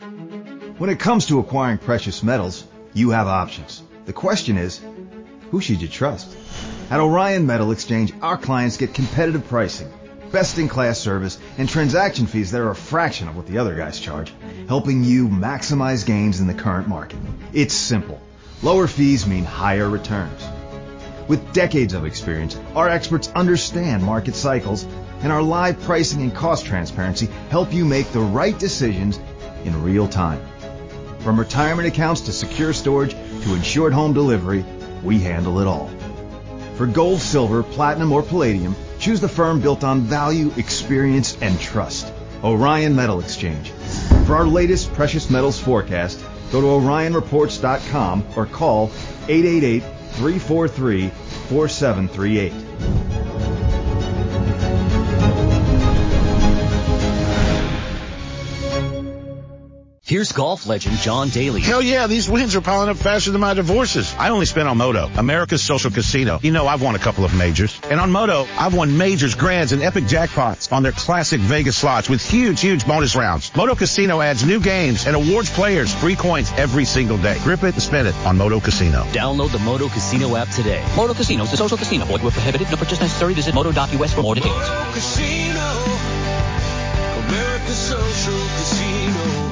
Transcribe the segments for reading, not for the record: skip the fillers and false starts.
When it comes to acquiring precious metals, you have options. The question is, who should you trust? At Orion Metal Exchange, our clients get competitive pricing, best-in-class service, and transaction fees that are a fraction of what the other guys charge, helping you maximize gains in the current market. It's simple. Lower fees mean higher returns. With decades of experience, our experts understand market cycles, and our live pricing and cost transparency help you make the right decisions in real time. From retirement accounts to secure storage to insured home delivery, we handle it all. For gold, silver, platinum, or palladium, choose the firm built on value, experience, and trust. Orion Metal Exchange. For our latest precious metals forecast, go to orionreports.com or call 888-343-4738. Here's golf legend John Daly. Hell yeah, these wins are piling up faster than my divorces. I only spent on Moto, America's social casino. You know, I've won a couple of majors. And on Moto, I've won majors, grands, and epic jackpots on their classic Vegas slots with huge bonus rounds. Moto Casino adds new games and awards players free coins every single day. Grip it and spend it on Moto Casino. Download the Moto Casino app today. Moto Casino is a social casino. Void where prohibited. No purchase necessary. Visit moto.us for more details. Moto Casino, America's social casino.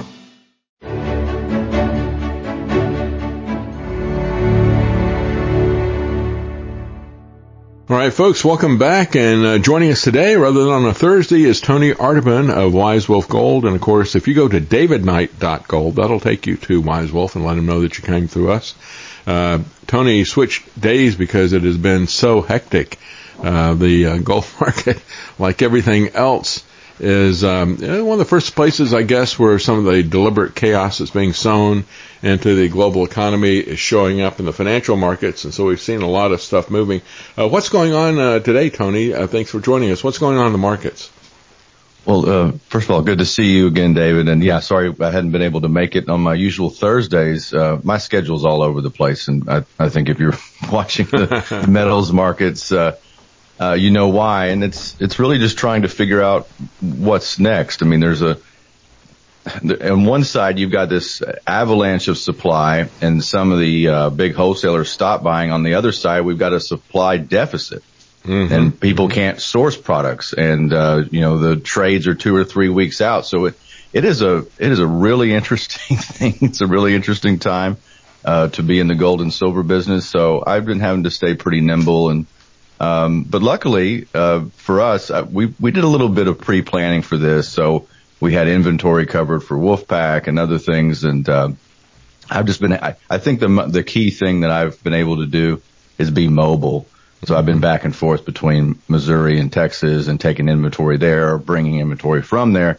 All right, folks, welcome back. And joining us today, rather than on a Thursday, is Tony Arterburn of Wise Wolf Gold. And, of course, if you go to davidknight.gold, that'll take you to Wise Wolf and let him know that you came through us. Tony switched days because it has been so hectic. The gold market, like everything else, is one of the first places, I guess, where some of the deliberate chaos that's being sown into the global economy is showing up in the financial markets. And so we've seen a lot of stuff moving. What's going on today, Tony? Thanks for joining us. What's going on in the markets? Well, first of all, good to see you again, David. And yeah, sorry I hadn't been able to make it on my usual Thursdays. My schedule's all over the place. And I think if you're watching the metals markets, you know why. And it's really just trying to figure out what's next. I mean, on one side, you've got this avalanche of supply and some of the big wholesalers stop buying. On the other side, we've got a supply deficit. Mm-hmm. And people can't source products, and the trades are 2 or 3 weeks out. So it is a really interesting thing. It's a really interesting time to be in the gold and silver business. So I've been having to stay pretty nimble, and but luckily for us, we did a little bit of pre-planning for this. So we had inventory covered for Wolfpack and other things, and I've just been. I think the key thing that I've been able to do is be mobile. So I've been back and forth between Missouri and Texas and taking inventory there, or bringing inventory from there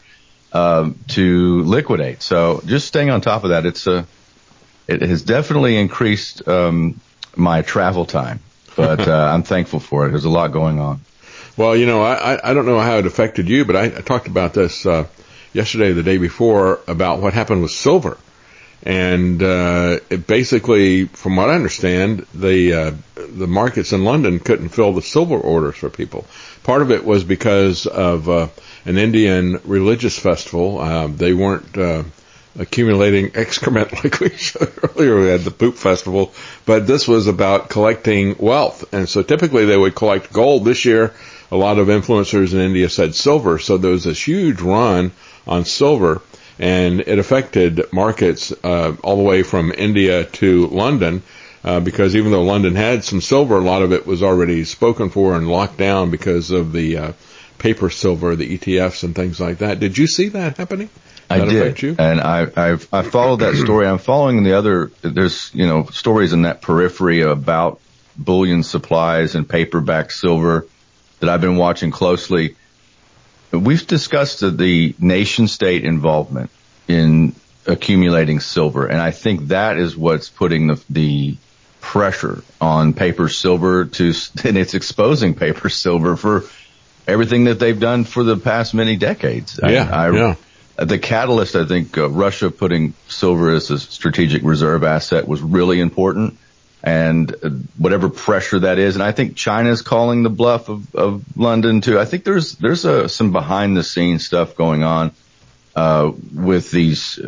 to liquidate. So just staying on top of that, it has definitely increased my travel time, but I'm thankful for it. There's a lot going on. Well, I don't know how it affected you, but I talked about this yesterday, the day before, about what happened with silver. And it basically, from what I understand, the markets in London couldn't fill the silver orders for people. Part of it was because of an Indian religious festival. They weren't accumulating excrement like we showed earlier. We had the poop festival, but this was about collecting wealth. And so typically they would collect gold. This year, a lot of influencers in India said silver. So there was this huge run on silver. And it affected markets all the way from India to London, because even though London had some silver, a lot of it was already spoken for and locked down because of the paper silver, the ETFs and things like that. Did you see that happening? I did, and I followed that story. I'm following the other. There's stories in that periphery about bullion supplies and paper-backed silver that I've been watching closely. We've discussed the nation-state involvement in accumulating silver, and I think that is what's putting the pressure on paper silver and it's exposing paper silver for everything that they've done for the past many decades. The catalyst, I think, Russia putting silver as a strategic reserve asset was really important. And whatever pressure that is, and I think China's calling the bluff of London too. I think there's some behind the scenes stuff going on with these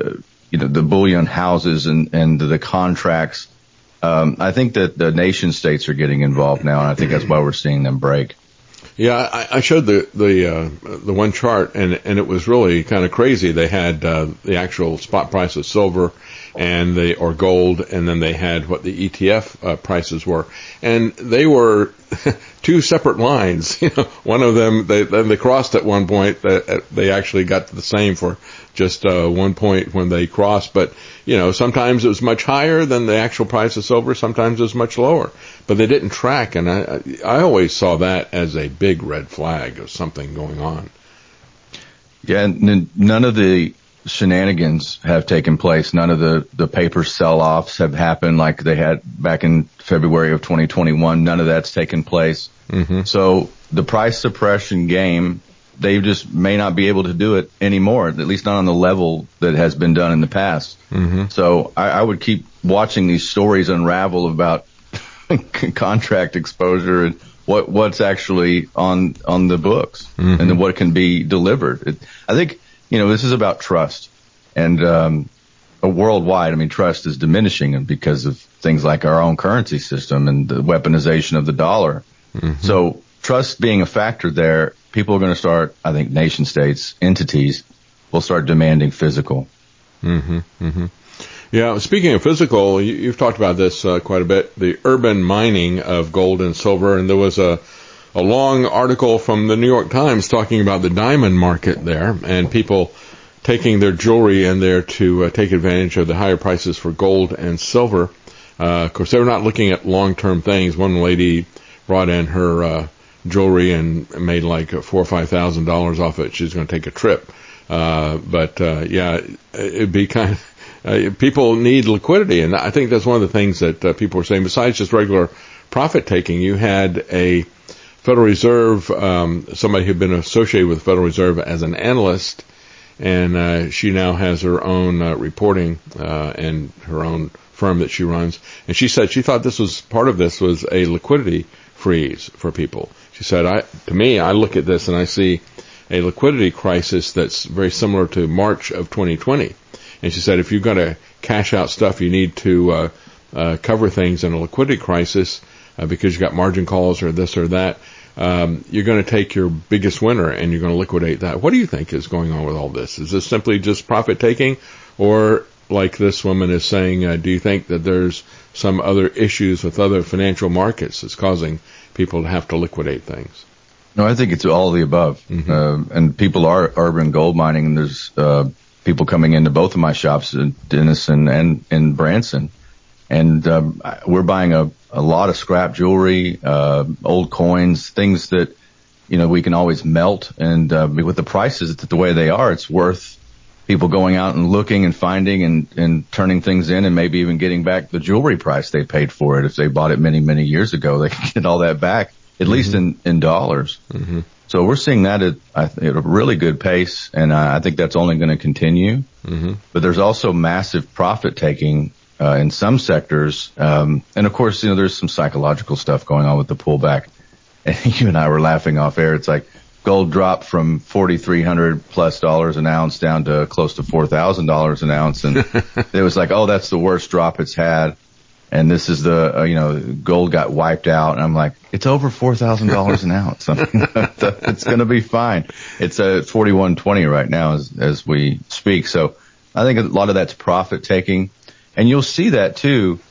the bullion houses and the contracts. I think that the nation states are getting involved now, and I think that's why we're seeing them break. Yeah, I showed the one chart, and it was really kind of crazy. They had the actual spot price of silver or gold, and then they had what the ETF prices were, and they were two separate lines. One of them they crossed at one point. They actually got to the same for just 1 point when they crossed, but sometimes it was much higher than the actual price of silver. Sometimes it was much lower, but they didn't track, and I always saw that as a big red flag of something going on. Yeah, and none of the shenanigans have taken place. None of the paper sell-offs have happened like they had back in February of 2021. None of that's taken place. Mm-hmm. So the price suppression game, they just may not be able to do it anymore, at least not on the level that has been done in the past. Mm-hmm. So I would keep watching these stories unravel about contract exposure and what's actually on the books, mm-hmm. and then what can be delivered. I think, this is about trust, and worldwide, trust is diminishing because of things like our own currency system and the weaponization of the dollar. Mm-hmm. So trust being a factor there, people are going to start, I think nation states, entities will start demanding physical. Mm-hmm. Mm-hmm. Yeah, speaking of physical, you've talked about this quite a bit, the urban mining of gold and silver, and there was a long article from the New York Times talking about the diamond market there, and people taking their jewelry in there to take advantage of the higher prices for gold and silver. Of course, they were not looking at long-term things. One lady brought in her jewelry and made like $4,000 or $5,000 off it. She's going to take a trip. Yeah, it'd be kind of, people need liquidity. And I think that's one of the things that people are saying. Besides just regular profit taking, you had a Federal Reserve, somebody who'd been associated with the Federal Reserve as an analyst, and she now has her own reporting and her own firm that she runs. And she said she thought part of this was a liquidity freeze for people. She said, I look at this and I see a liquidity crisis that's very similar to March of 2020. And she said, if you're going to cash out stuff, you need to cover things in a liquidity crisis because you got margin calls or this or that. You're going to take your biggest winner and you're going to liquidate that. What do you think is going on with all this? Is this simply just profit taking, or like this woman is saying, do you think that there's some other issues with other financial markets that's causing people to have to liquidate things? No, I think it's all of the above. Mm-hmm. And people are urban gold mining, and there's people coming into both of my shops, Denison and in Branson. And we're buying a lot of scrap jewelry, old coins, things that, we can always melt. And with the prices the way they are, it's worth people going out and looking and finding and turning things in, and maybe even getting back the jewelry price they paid for it. If they bought it many, many years ago, they can get all that back, at mm-hmm. least in dollars. Mm-hmm. So we're seeing that at a really good pace, and I think that's only going to continue. Mm-hmm. But there's also massive profit taking in some sectors. And of course, there's some psychological stuff going on with the pullback. And you and I were laughing off air. It's like gold dropped from $4,300 plus an ounce down to close to $4,000 an ounce. And it was like, oh, that's the worst drop it's had. And this is gold got wiped out. And I'm like, it's over $4,000 an ounce. It's going to be fine. It's at 41.20 right now as we speak. So I think a lot of that's profit taking. And you'll see that too.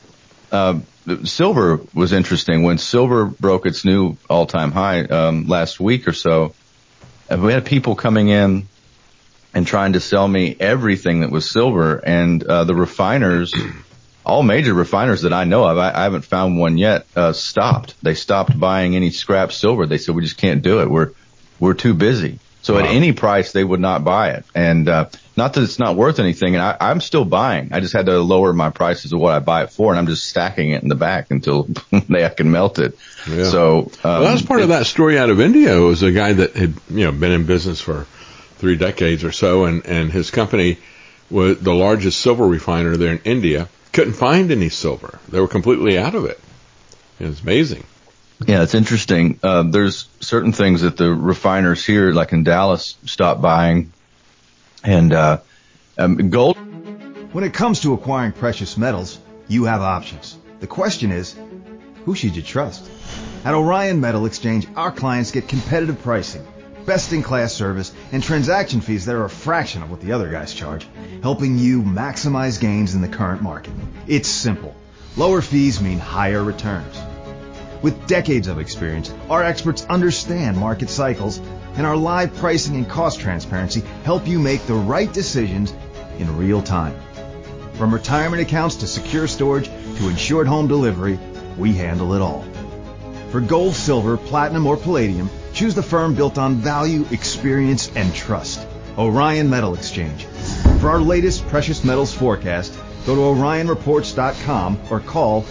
Silver was interesting. When silver broke its new all-time high last week or so, we had people coming in and trying to sell me everything that was silver. And the refiners, all major refiners that I know of, I haven't found one yet, stopped. They stopped buying any scrap silver. They said, we just can't do it. We're too busy. So wow. At any price, they would not buy it. And not that it's not worth anything. And I'm still buying. I just had to lower my prices of what I buy it for, and I'm just stacking it in the back until I can melt it. Yeah. So well, that's part of that story out of India. It was a guy that had been in business for 3 decades or so, and his company was the largest silver refiner there in India. Couldn't find any silver. They were completely out of it. It was amazing. Yeah, it's interesting. There's certain things that the refiners here, like in Dallas, stopped buying. And gold. When it comes to acquiring precious metals, you have options. The question is, who should you trust? At Orion Metal Exchange, our clients get competitive pricing, best-in-class service, and transaction fees that are a fraction of what the other guys charge, helping you maximize gains in the current market. It's simple. Lower fees mean higher returns. With decades of experience, our experts understand market cycles, and our live pricing and cost transparency help you make the right decisions in real time. From retirement accounts to secure storage to insured home delivery, we handle it all. For gold, silver, platinum, or palladium, choose the firm built on value, experience, and trust. Orion Metal Exchange. For our latest precious metals forecast, go to orionreports.com or call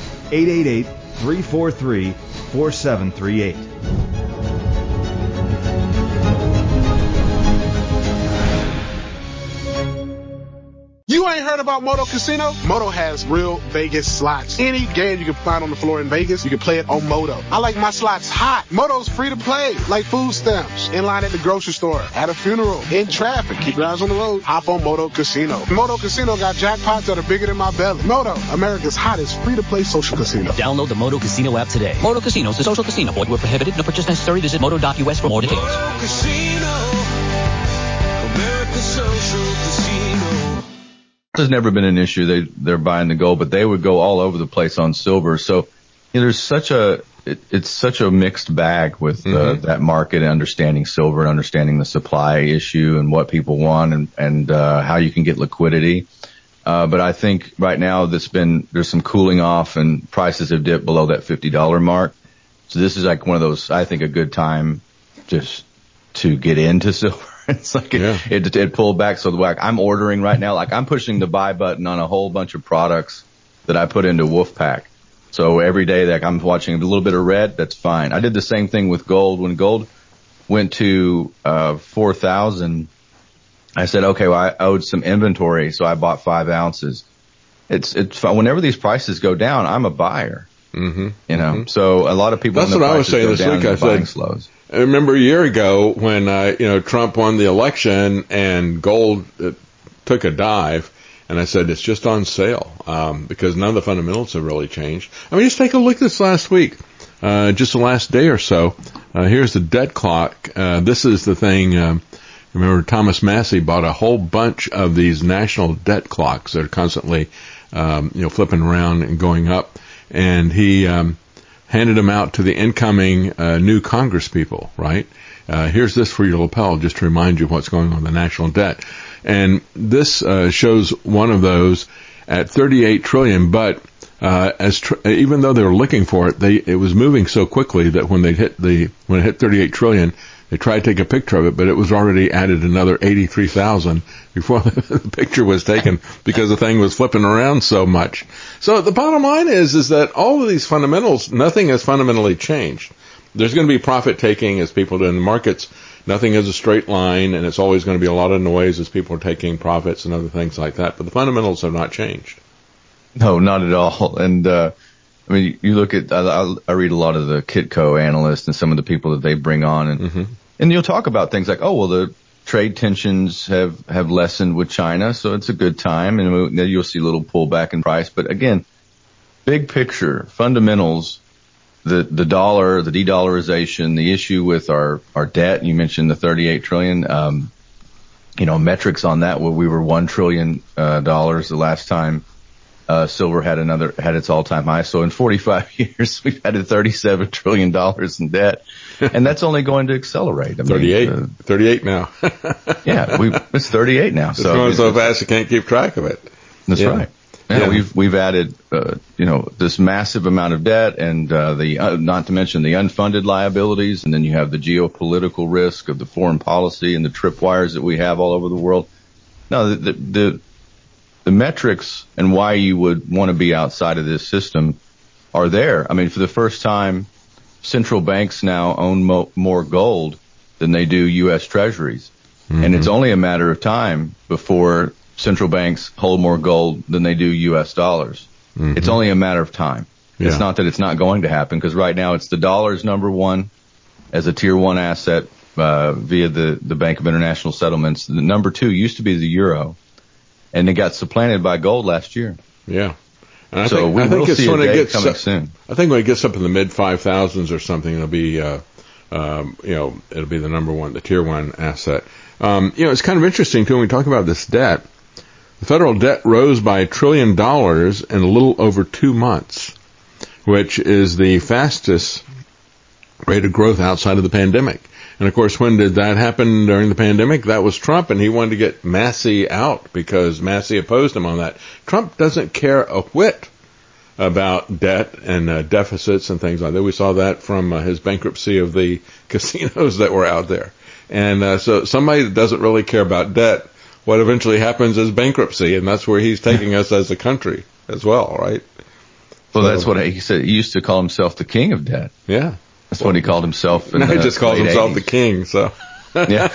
888-343-4738. You ain't heard about Moto Casino? Moto has real Vegas slots. Any game you can find on the floor in Vegas, you can play it on Moto. I like my slots hot. Moto's free to play, like food stamps, in line at the grocery store, at a funeral, in traffic. Keep your eyes on the road. Hop on Moto Casino. Moto Casino got jackpots that are bigger than my belly. Moto, America's hottest free-to-play social casino. Download the Moto Casino app today. Moto Casino is a social casino. Void where prohibited. No purchase necessary. Visit moto.us for more details. Moto Casino, America's social casino. Has never been an issue. They're buying the gold, but they would go all over the place on silver. So there's it's such a mixed bag with that market and understanding silver and understanding the supply issue and what people want and how you can get liquidity. But I think right now there's some cooling off and prices have dipped below that $50 mark. So this is like one of those, I think, a good time just to get into silver. It's like it pulled back. So I'm ordering right now. Like I'm pushing the buy button on a whole bunch of products that I put into Wolfpack. So every day that I'm watching a little bit of red, that's fine. I did the same thing with gold. When gold went to 4,000, I said, okay, well, I owed some inventory, so I bought 5 ounces. It's fun. Whenever these prices go down, I'm a buyer. You know, so a lot of people. That's what I was saying this week. I said, slows. I remember a year ago when Trump won the election and gold took a dive, and I said it's just on sale because none of the fundamentals have really changed. I mean, just take a look at this last week, just the last day or so. Here's the debt clock. This is the thing. Remember, Thomas Massey bought a whole bunch of these national debt clocks that are constantly, flipping around and going up, and he handed them out to the incoming new Congress people, right? Here's this for your lapel, just to remind you of what's going on with the national debt. And this shows one of those at 38 trillion, but even though they were looking for it, it was moving so quickly that when it hit 38 trillion, they tried to take a picture of it, but it was already added another 83,000 before the picture was taken because the thing was flipping around so much. So the bottom line is that all of these fundamentals, nothing has fundamentally changed. There's going to be profit taking as people do in the markets. Nothing is a straight line, and it's always going to be a lot of noise as people are taking profits and other things like that. But the fundamentals have not changed. No, not at all. And I mean, you look at, I read a lot of the Kitco analysts and some of the people that they bring on, and you'll talk about things like, oh, well, the trade tensions have lessened with China, so it's a good time, and you'll see a little pullback in price. But again, big picture, fundamentals, the dollar, the de-dollarization, the issue with our debt, you mentioned the 38 trillion, metrics on that, where we were $1 trillion the last time. Silver had its all-time high. So in 45 years, we've added $37 trillion in debt. And that's only going to accelerate. I mean, 38 now. Yeah, it's 38 now. It's going so fast you can't keep track of it. That's right. Yeah, we've added, this massive amount of debt and, not to mention the unfunded liabilities. And then you have the geopolitical risk of the foreign policy and the tripwires that we have all over the world. No, the metrics and why you would want to be outside of this system are there. I mean, for the first time, central banks now own more gold than they do U.S. Treasuries. And it's only a matter of time before central banks hold more gold than they do U.S. dollars. It's only a matter of time. Yeah. It's not that it's not going to happen, because right now it's the dollar's number one as a tier one asset via the Bank of International Settlements. The number two used to be the euro. and it got supplanted by gold last year. Yeah. And I So think, we I think will it's see a when it day gets coming up, soon. I think when it gets up in the mid 5,000s or something, it'll be, it'll be the number one, the tier one asset. It's kind of interesting too when we talk about this debt. The federal debt rose by $1 trillion in a little over 2 months, which is the fastest rate of growth outside of the pandemic. And of course, when did that happen during the pandemic? That was Trump, and he wanted to get Massey out because Massey opposed him on that. Trump doesn't care a whit about debt and deficits and things like that. We saw that from his bankruptcy of the casinos that were out there. And so somebody that doesn't really care about debt, what eventually happens is bankruptcy, and that's where he's taking us as a country as well, right? Well, that's what he said. He used to call himself the king of debt. Yeah. That's what he called himself. Now he just calls himself the king, so. Yeah.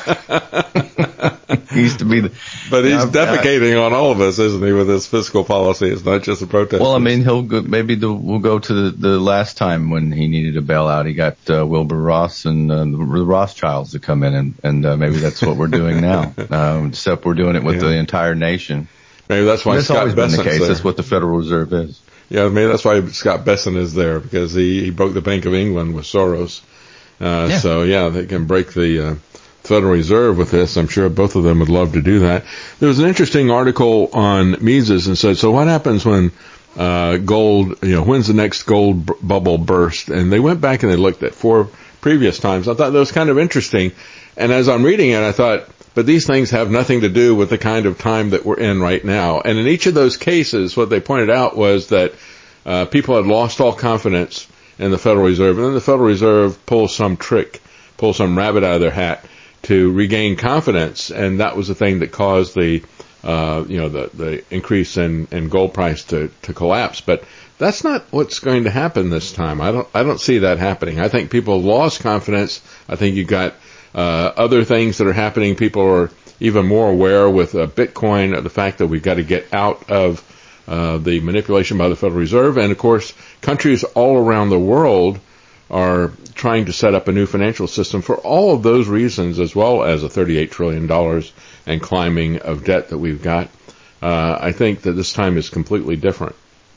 He used to be But he's defecating on all of us, isn't he, with his fiscal policy? It's not just a protest. Well, I mean, we'll go to the last time when he needed a bailout. He got Wilbur Ross and the Rothschilds to come in, and maybe that's what we're doing now. Except we're doing it with the entire nation. Maybe that's why Scott always been the Bessent's case. there. That's what the Federal Reserve is. Yeah, maybe that's why Scott Bessent is there, because he broke the Bank of England with Soros. So, they can break the Federal Reserve with this. I'm sure both of them would love to do that. There was an interesting article on Mises and said, so what happens when gold, when's the next gold bubble burst? And they went back and they looked at 4 previous times. I thought that was kind of interesting. And as I'm reading it, I thought, but these things have nothing to do with the kind of time that we're in right now. And in each of those cases, what they pointed out was that people had lost all confidence in the Federal Reserve, and then the Federal Reserve pulls some rabbit out of their hat to regain confidence, and that was the thing that caused the increase in gold price to collapse. But that's not what's going to happen this time. I don't see that happening. I think people lost confidence. I think you got other things that are happening. People are even more aware with Bitcoin of the fact that we've got to get out of the manipulation by the Federal Reserve. And of course, countries all around the world are trying to set up a new financial system for all of those reasons, as well as a $38 trillion and climbing of debt that we've got. I think that this time is completely different.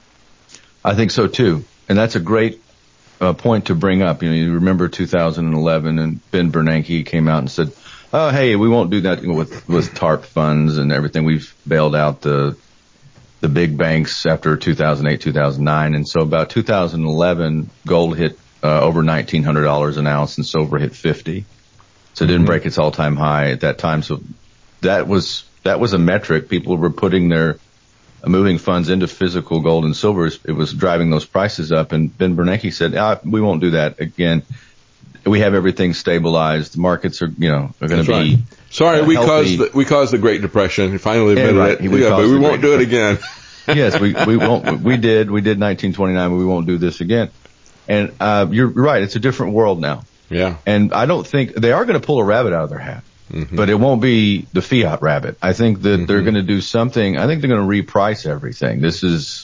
I think so too. And that's a great point to bring up. You remember 2011 and Ben Bernanke came out and said, oh, hey, we won't do that with TARP funds and everything. We've bailed out the big banks after 2008, 2009. And so about 2011, gold hit over $1,900 an ounce and silver hit 50. So it didn't break its all-time high at that time. So that was a metric. People were putting their moving funds into physical gold and silver. It was driving those prices up. And Ben Bernanke said, we won't do that again. We have everything stabilized. The markets are, going to be. Right. Sorry, we caused the Great Depression. We finally admitted it. But we won't do it again. Yes, we won't. We did 1929, but we won't do this again. And you're right. It's a different world now. Yeah. And I don't think they are going to pull a rabbit out of their hat, but it won't be the fiat rabbit. I think that they're going to do something. I think they're going to reprice everything. This is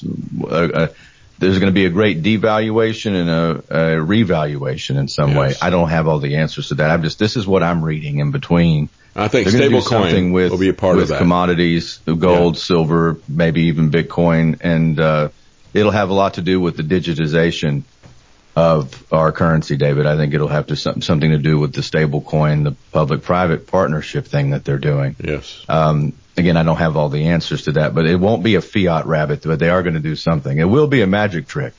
there's going to be a great devaluation and a revaluation in some way. I don't have all the answers to that. This is what I'm reading in between. I think stablecoin will be a part of that. Commodities, gold, silver, maybe even Bitcoin, and it'll have a lot to do with the digitization of our currency, David. I think it'll have something to do with the stablecoin, the public-private partnership thing that they're doing. Yes. Again, I don't have all the answers to that, but it won't be a fiat rabbit, but they are going to do something. It will be a magic trick.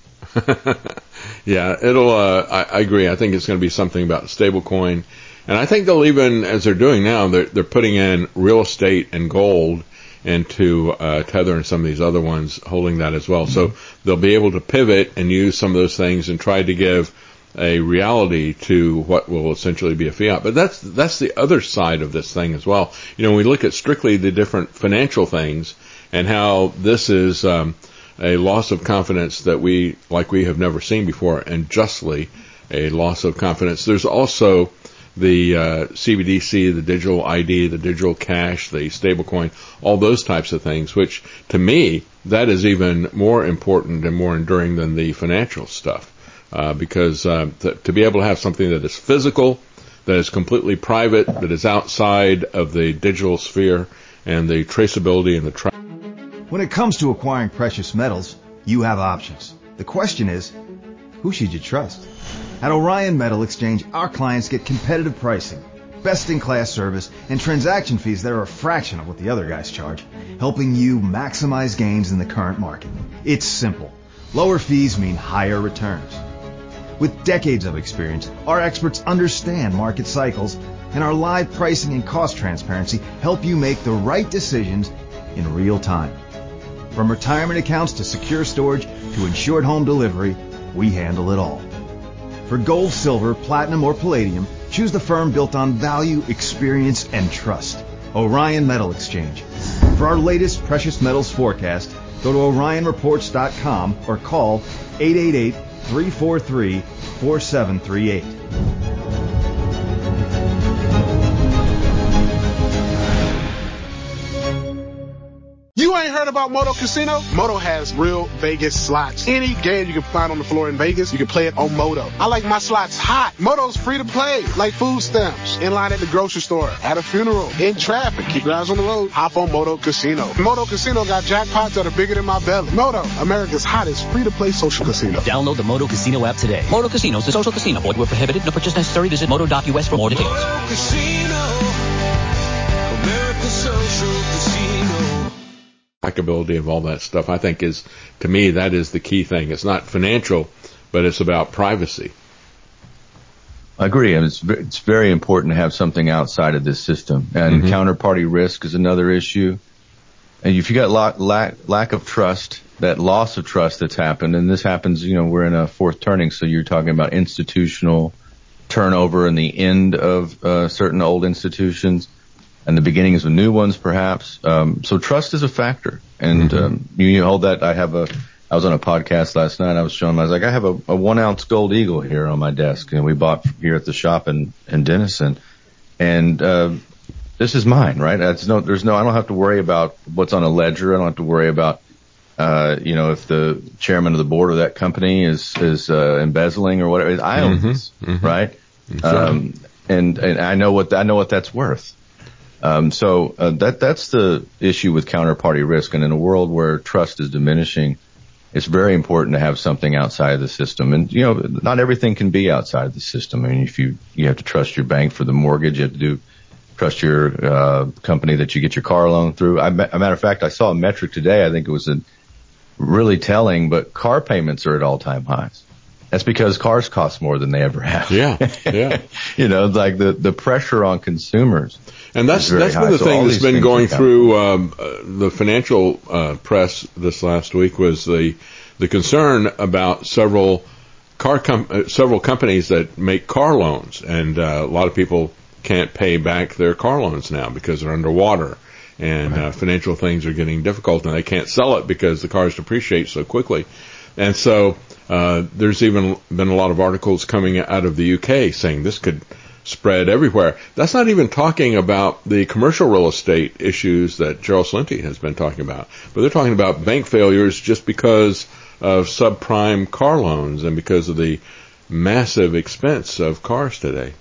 Yeah, I agree. I think it's going to be something about stablecoin. And I think they'll even, as they're doing now, they're putting in real estate and gold into Tether and some of these other ones, holding that as well. So they'll be able to pivot and use some of those things and try to give a reality to what will essentially be a fiat. But that's the other side of this thing as well. When we look at strictly the different financial things and how this is a loss of confidence that we have never seen before, and justly a loss of confidence. There's also the CBDC, the digital ID, the digital cash, the stablecoin, all those types of things, which to me, that is even more important and more enduring than the financial stuff. Because to be able to have something that is physical, that is completely private, that is outside of the digital sphere, and the traceability and the trust. When it comes to acquiring precious metals, you have options. The question is, who should you trust? At Orion Metal Exchange, our clients get competitive pricing, best-in-class service, and transaction fees that are a fraction of what the other guys charge, helping you maximize gains in the current market. It's simple. Lower fees mean higher returns. With decades of experience, our experts understand market cycles, and our live pricing and cost transparency help you make the right decisions in real time. From retirement accounts to secure storage to insured home delivery, we handle it all. For gold, silver, platinum, or palladium, choose the firm built on value, experience, and trust. Orion Metal Exchange. For our latest precious metals forecast, go to orionreports.com or call 888-343-4738. You ain't heard about Moto Casino? Moto has real Vegas slots. Any game you can find on the floor in Vegas, you can play it on Moto. I like my slots hot. Moto's free to play, like food stamps. In line at the grocery store, at a funeral, in traffic. Keep your eyes on the road. Hop on Moto Casino. Moto Casino got jackpots that are bigger than my belly. Moto, America's hottest free-to-play social casino. Download the Moto Casino app today. Moto Casino is a social casino. Void where prohibited. No purchase necessary. Visit moto.us for more details. Moto Casino, America's social casino. Trackability of all that stuff, I think is, to me, that is the key thing. It's not financial, but it's about privacy. I agree. And it's very important to have something outside of this system. And counterparty risk is another issue. And if you got lack of trust, that loss of trust that's happened, and this happens, we're in a fourth turning, so you're talking about institutional turnover and the end of certain old institutions and the beginnings of new ones, perhaps. So trust is a factor. And you hold that. I was on a podcast last night. I was showing them, I was like, I have a 1 ounce gold eagle here on my desk, and we bought here at the shop in Denison. And this is mine, right? I don't have to worry about what's on a ledger. I don't have to worry about if the chairman of the board of that company is embezzling or whatever. I own this, right? And I know what that's worth. So that's the issue with counterparty risk. And in a world where trust is diminishing, it's very important to have something outside of the system. And, not everything can be outside of the system. I mean, if you have to trust your bank for the mortgage, you have to trust your company that you get your car loan through. A matter of fact, I saw a metric today. I think it was really telling, but car payments are at all-time highs. That's because cars cost more than they ever have. Yeah. Like the pressure on consumers. And that's been the thing that's been going through the financial press this last week was the concern about several companies that make car loans, and a lot of people can't pay back their car loans now because they're underwater, and financial things are getting difficult, and they can't sell it because the cars depreciate so quickly. And so there's even been a lot of articles coming out of the UK saying this could spread everywhere. That's not even talking about the commercial real estate issues that Gerald Celente has been talking about, but they're talking about bank failures just because of subprime car loans and because of the massive expense of cars today.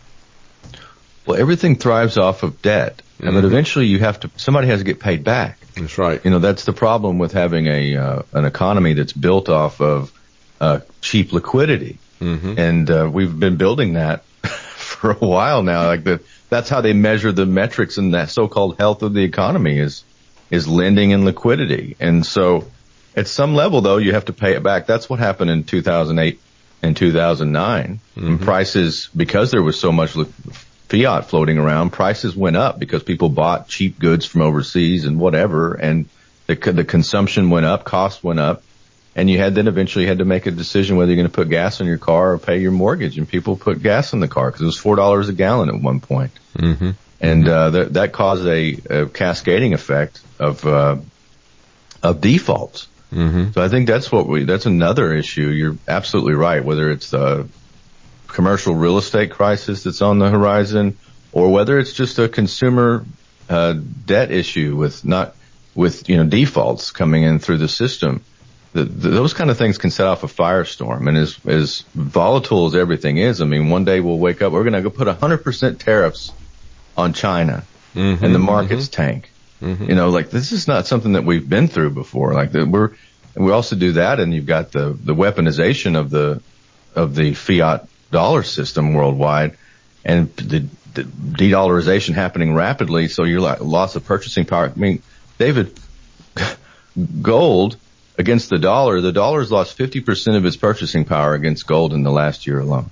Well, everything thrives off of debt, but eventually somebody has to get paid back. That's right. That's the problem with having an economy that's built off of cheap liquidity, and we've been building that for a while now. That's how they measure the metrics in that so-called health of the economy is lending and liquidity. And so, at some level, though, you have to pay it back. That's what happened in 2008 and 2009. And prices, because there was so much fiat floating around, prices went up because people bought cheap goods from overseas and whatever, and the consumption went up, costs went up, and you eventually had to make a decision whether you're going to put gas in your car or pay your mortgage, and people put gas in the car because it was $4 a gallon at one point. And that caused a cascading effect of defaults. So I think that's another issue. You're absolutely right, whether it's the commercial real estate crisis that's on the horizon, or whether it's just a consumer debt issue with defaults coming in through the system. Those kind of things can set off a firestorm. And as volatile as everything is, I mean, one day we'll wake up, we're going to go put 100% tariffs on China, and the markets tank. You know, like this is not something that we've been through before. Like we also do that, and you've got the weaponization of the fiat dollar system worldwide, and the de-dollarization happening rapidly. So you're like loss of purchasing power. I mean, David, gold against the dollar's lost 50% of its purchasing power against gold in the last year alone.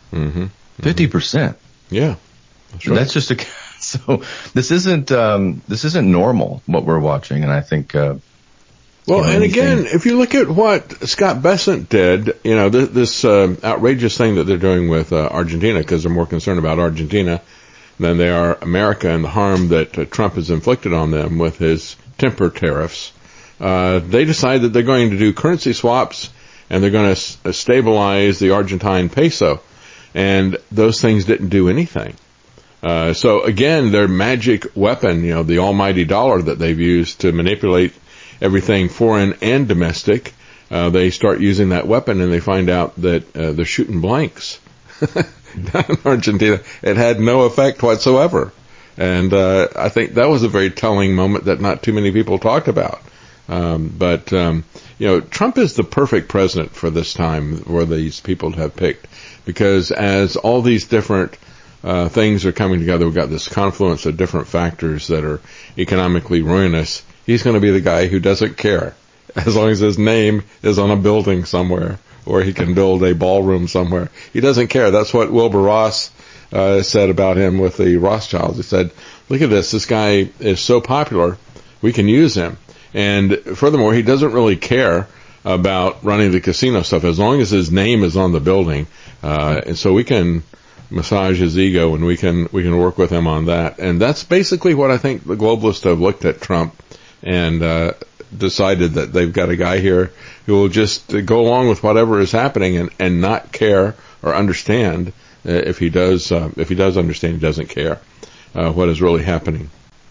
50%. Yeah, that's right. That's just so this isn't normal what we're watching, and I think. And again, if you look at what Scott Bessent did, you know, this outrageous thing that they're doing with Argentina, because they're more concerned about Argentina than they are America and the harm that Trump has inflicted on them with his temper tariffs. They decide that they're going to do currency swaps and they're going to stabilize the Argentine peso. And those things didn't do anything. So again, their magic weapon, you know, the almighty dollar that they've used to manipulate everything foreign and domestic, they start using that weapon and they find out that they're shooting blanks down in Argentina. It had no effect whatsoever. And I think that was a very telling moment that not too many people talked about. But you know, Trump is the perfect president for this time where these people have picked, because as all these different things are coming together, we've got this confluence of different factors that are economically ruinous. He's going to be the guy who doesn't care as long as his name is on a building somewhere or he can build a ballroom somewhere. He doesn't care. That's what Wilbur Ross said about him with the Rothschilds. He said, look at this guy is so popular, we can use him. And furthermore, he doesn't really care about running the casino stuff as long as his name is on the building. And so we can massage his ego and we can work with him on that. And that's basically what I think the globalists have looked at Trump and decided that they've got a guy here who will just go along with whatever is happening and not care or understand. If he does understand, he doesn't care what is really happening.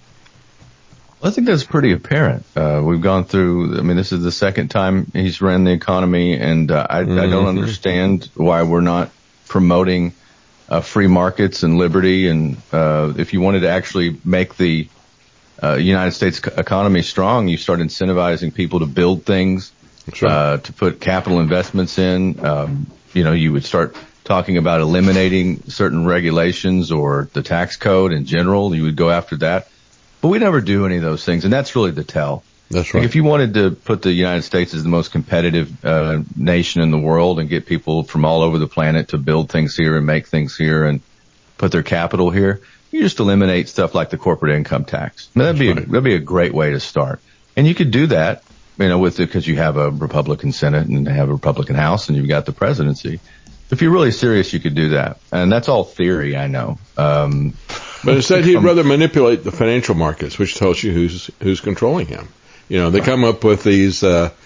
I think that's pretty apparent. We've gone through, I mean, this is the second time he's ran the economy, and I don't understand why we're not promoting free markets and liberty. And if you wanted to actually make the United States economy strong, you start incentivizing people to build things, to put capital investments in. You would start talking about eliminating certain regulations or the tax code in general. You would go after that. But we never do any of those things, and that's really the tell. That's right. Like if you wanted to put the United States as the most competitive nation in the world and get people from all over the planet to build things here and make things here and put their capital here, you just eliminate stuff like the corporate income tax. Now, that'd be a great way to start. And you could do that, you know, because you have a Republican Senate and have a Republican House and you've got the presidency. If you're really serious, you could do that. And that's all theory, I know. But instead, he'd rather manipulate the financial markets, which tells you who's controlling him. You know, they come up with these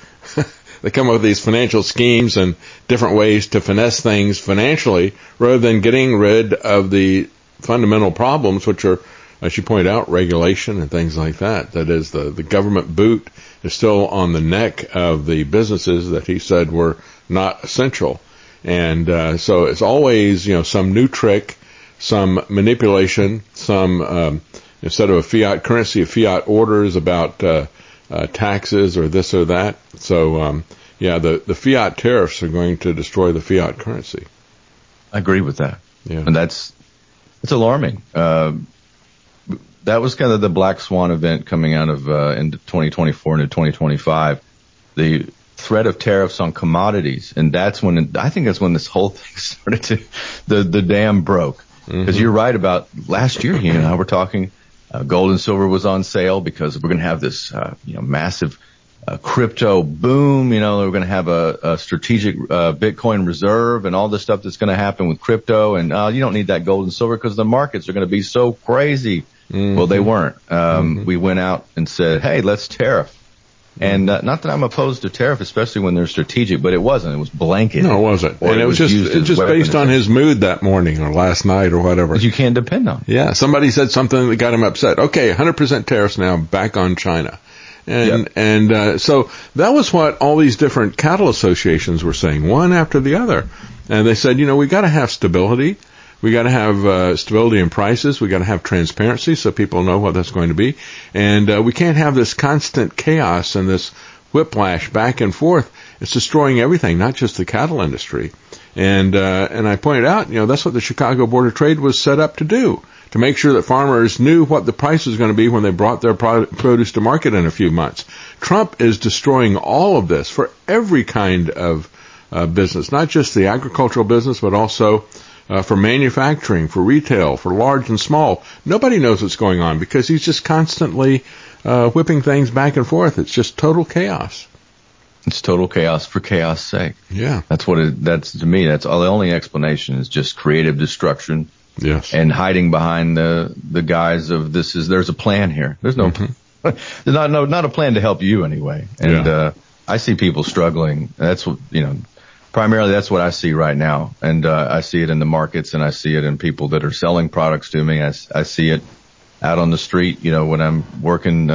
financial schemes and different ways to finesse things financially, rather than getting rid of the fundamental problems, which are, as you point out, regulation and things like that. That is, the government boot is still on the neck of the businesses that he said were not essential. And so it's always, you know, some new trick, some manipulation, some instead of a fiat currency, a fiat orders about taxes or this or that. So the fiat tariffs are going to destroy the fiat currency. I agree with that. Yeah, and it's alarming. That was kind of the black swan event coming out of into 2024 into 2025. The threat of tariffs on commodities, and that's when this whole thing started to the dam broke. Because you're right about last year, you and I were talking, gold and silver was on sale because we're going to have this, massive crypto boom. You know, we're going to have a strategic Bitcoin reserve and all the stuff that's going to happen with crypto. And you don't need that gold and silver because the markets are going to be so crazy. Well, they weren't. We went out and said, hey, let's tariff. And not that I'm opposed to tariff, especially when they're strategic, but it wasn't. It was blanket. No, it wasn't. And it was just based on his mood that morning or last night or whatever. You can't depend on. Yeah, somebody said something that got him upset. Okay, 100% tariffs now, back on China. And so that was what all these different cattle associations were saying, one after the other. And they said, we got to have stability. We got to have stability in prices. We got to have transparency so people know what that's going to be. And we can't have this constant chaos and this whiplash back and forth. It's destroying everything, not just the cattle industry. And I pointed out, that's what the Chicago Board of Trade was set up to do, to make sure that farmers knew what the price was going to be when they brought their produce to market in a few months. Trump is destroying all of this for every kind of business, not just the agricultural business, but also for manufacturing, for retail, for large and small. Nobody knows what's going on because he's just constantly whipping things back and forth. It's just total chaos. It's total chaos for chaos' sake. Yeah. That's to me, that's all. The only explanation is just creative destruction. Yes. And hiding behind the guise of there's a plan here. There's no, there's not a plan to help you anyway. And, I see people struggling. That's what, primarily that's what I see right now. And, I see it in the markets and I see it in people that are selling products to me. I see it out on the street, when I'm working,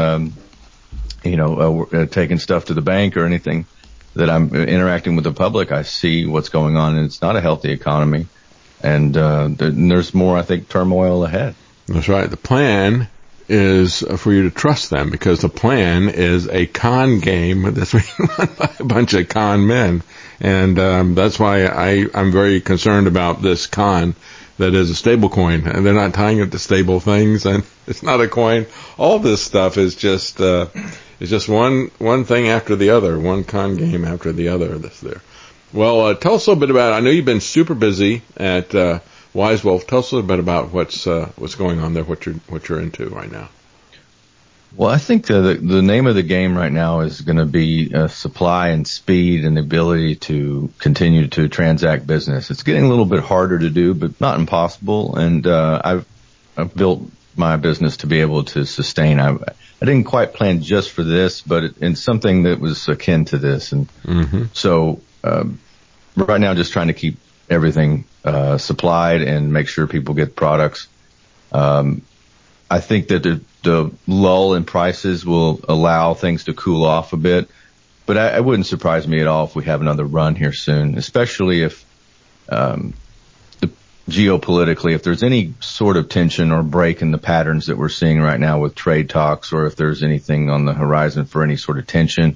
taking stuff to the bank or anything that I'm interacting with the public. I see what's going on, and it's not a healthy economy. And there's more, I think, turmoil ahead. That's right. The plan is for you to trust them, because the plan is a con game that's being run by a bunch of con men. And that's why I'm very concerned about this con that is a stable coin. And they're not tying it to stable things, and it's not a coin. All this stuff is just one thing after the other, one con game after the other that's there. Well, tell us a little bit about, I know you've been super busy at Wise Wolf. Tell us a little bit about what's going on there, what you're into right now. Well, I think the name of the game right now is going to be supply and speed and the ability to continue to transact business. It's getting a little bit harder to do, but not impossible. And I've built my business to be able to sustain. I didn't quite plan just for this, but in something that was akin to this. And so right now, just trying to keep everything supplied and make sure people get products. I think that the lull in prices will allow things to cool off a bit, but it wouldn't surprise me at all if we have another run here soon, especially if geopolitically, if there's any sort of tension or break in the patterns that we're seeing right now with trade talks, or if there's anything on the horizon for any sort of tension,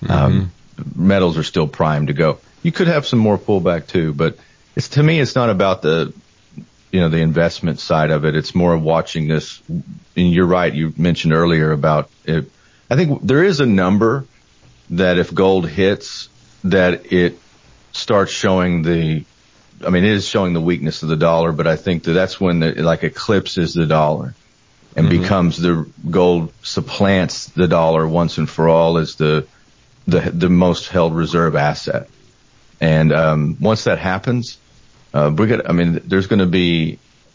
metals are still primed to go. You could have some more pullback too, but to me, it's not about the investment side of it. It's more of watching this. And you're right. You mentioned earlier about it. I think there is a number that if gold hits, that it starts showing it is showing the weakness of the dollar, but I think that's when it eclipses the dollar and becomes the gold supplants the dollar once and for all as the most held reserve asset. And, once that happens, there's going to be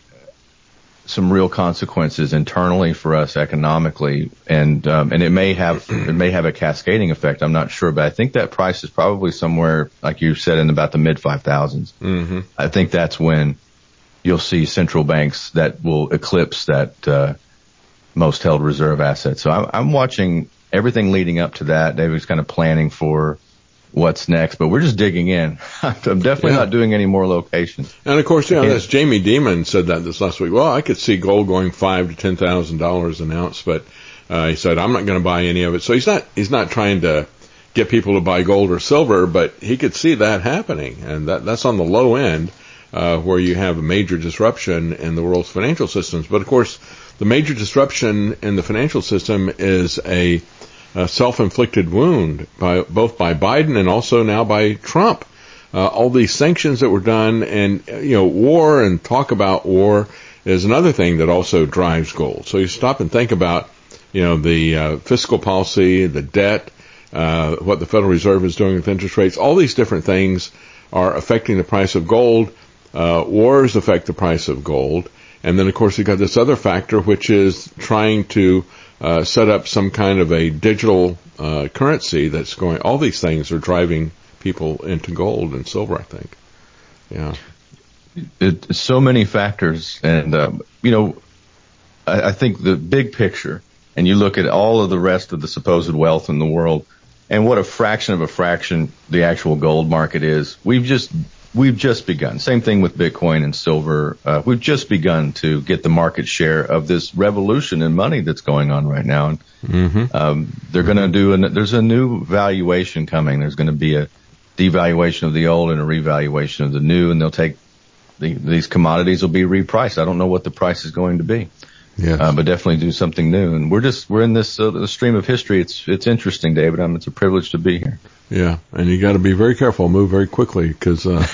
some real consequences internally for us economically, and it may have a cascading effect. I'm not sure, but I think that price is probably somewhere, like you said, in about the mid 5,000s. I think that's when you'll see central banks that will eclipse that most held reserve asset. So I'm watching everything leading up to that. David's kind of planning for what's next, but we're just digging in. I'm definitely not doing any more locations. And of course, that's Jamie Dimon said that this last week. Well, I could see gold going $5,000 to $10,000 an ounce, but he said I'm not going to buy any of it. So he's not trying to get people to buy gold or silver, but he could see that happening, and that's on the low end where you have a major disruption in the world's financial systems. But of course, the major disruption in the financial system is a self-inflicted wound both by Biden and also now by Trump. All these sanctions that were done, and war and talk about war is another thing that also drives gold. So you stop and think about the fiscal policy, the debt, what the Federal Reserve is doing with interest rates. All these different things are affecting the price of gold. Wars affect the price of gold, and then of course you've got this other factor, which is trying to set up some kind of a digital currency that's going. All these things are driving people into gold and silver, I think. Yeah, it's so many factors, and I think the big picture, and you look at all of the rest of the supposed wealth in the world, and what a fraction of a fraction the actual gold market is. We've just we've just begun. Same thing with Bitcoin and silver. We've just begun to get the market share of this revolution in money that's going on right now. And they're going to there's a new valuation coming. There's going to be a devaluation of the old and a revaluation of the new, and they'll take these commodities will be repriced. I don't know what the price is going to be. Yes. But definitely do something new. And we're in this stream of history. It's interesting, David. It's a privilege to be here. Yeah. And you got to be very careful, move very quickly, because, the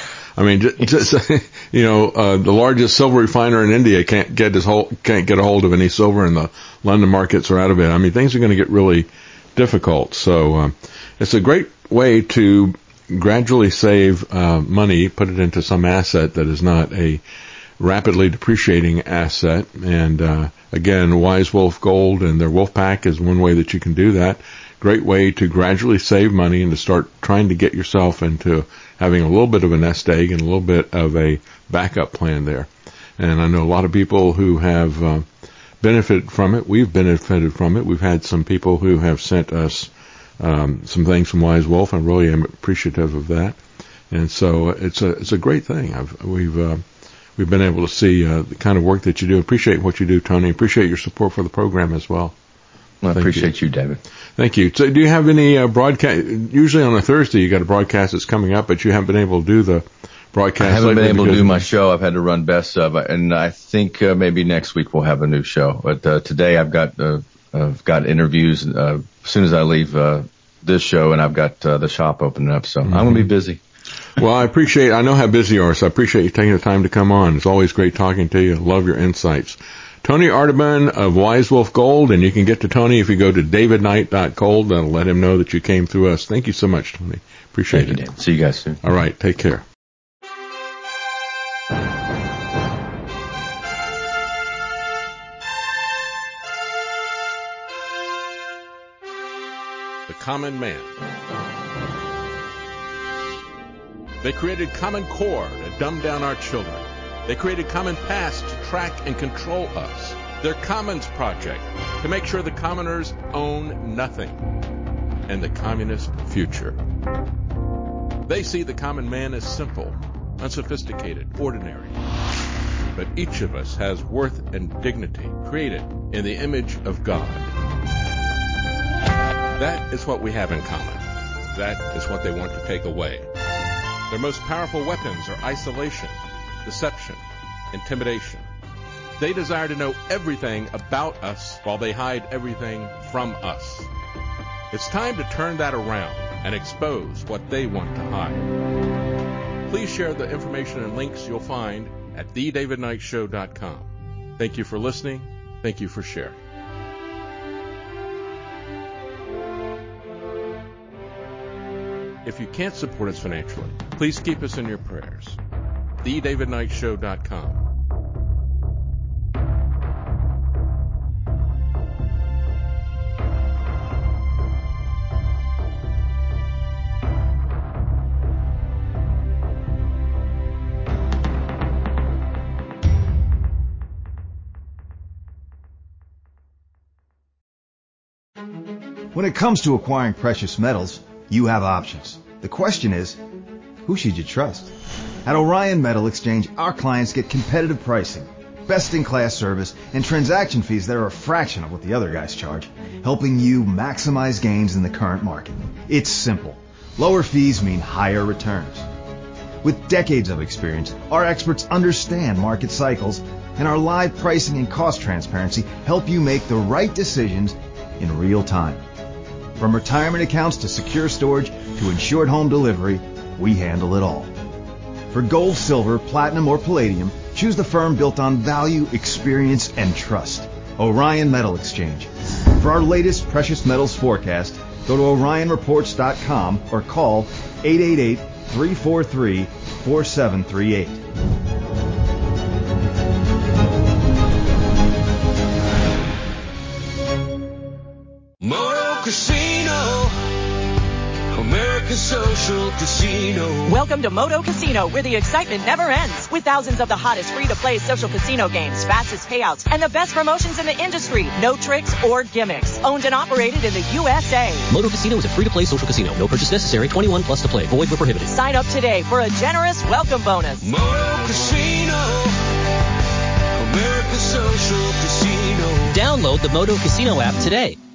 largest silver refiner in India can't get a hold of any silver, and the London markets are out of it. I mean, things are going to get really difficult. So, it's a great way to gradually save money, put it into some asset that is not a rapidly depreciating asset. And again, Wise Wolf Gold and their Wolf Pack is one way that you can do that. Great way to gradually save money and to start trying to get yourself into having a little bit of a nest egg and a little bit of a backup plan there. And I know a lot of people who have benefited from it. We've benefited from it. We've had some people who have sent us some things from Wise Wolf. I really am appreciative of that, and so it's a great thing. We've been able to see the kind of work that you do. Appreciate what you do, Tony. Appreciate your support for the program as well. Well, I appreciate you, David. Thank you. So, do you have any broadcast? Usually on a Thursday, you got a broadcast that's coming up, but you haven't been able to do the broadcast. I haven't been able to do my show. I've had to run best of, and I think maybe next week we'll have a new show. But today I've got interviews as soon as I leave this show, and I've got the shop opening up, so I'm going to be busy. Well, I know how busy you are, so I appreciate you taking the time to come on. It's always great talking to you. Love your insights. Tony Artaban of Wise Wolf Gold, and you can get to Tony if you go to davidknight.gold. That'll let him know that you came through us. Thank you so much, Tony. Appreciate it. David. See you guys soon. All right, take care. The Common Man. They created Common Core to dumb down our children. They created Common Pass to track and control us. Their Commons Project to make sure the commoners own nothing. And the communist future. They see the common man as simple, unsophisticated, ordinary. But each of us has worth and dignity created in the image of God. That is what we have in common. That is what they want to take away. Their most powerful weapons are isolation, deception, intimidation. They desire to know everything about us while they hide everything from us. It's time to turn that around and expose what they want to hide. Please share the information and links you'll find at thedavidknightshow.com. Thank you for listening. Thank you for sharing. If you can't support us financially, please keep us in your prayers. thedavidknightshow.com. When it comes to acquiring precious metals, you have options. The question is, who should you trust? At Orion Metal Exchange, our clients get competitive pricing, best-in-class service, and transaction fees that are a fraction of what the other guys charge, helping you maximize gains in the current market. It's simple. Lower fees mean higher returns. With decades of experience, our experts understand market cycles, and our live pricing and cost transparency help you make the right decisions in real time. From retirement accounts to secure storage to insured home delivery, we handle it all. For gold, silver, platinum, or palladium, choose the firm built on value, experience, and trust. Orion Metal Exchange. For our latest precious metals forecast, go to orionreports.com or call 888-343-4738. Moto Casino, America. American Social Casino. Welcome to Moto Casino, where the excitement never ends. With thousands of the hottest free-to-play social casino games, fastest payouts, and the best promotions in the industry. No tricks or gimmicks. Owned and operated in the USA. Moto Casino is a free-to-play social casino. No purchase necessary. 21 plus to play. Void where prohibited. Sign up today for a generous welcome bonus. Moto Casino. American Social Casino. Download the Moto Casino app today.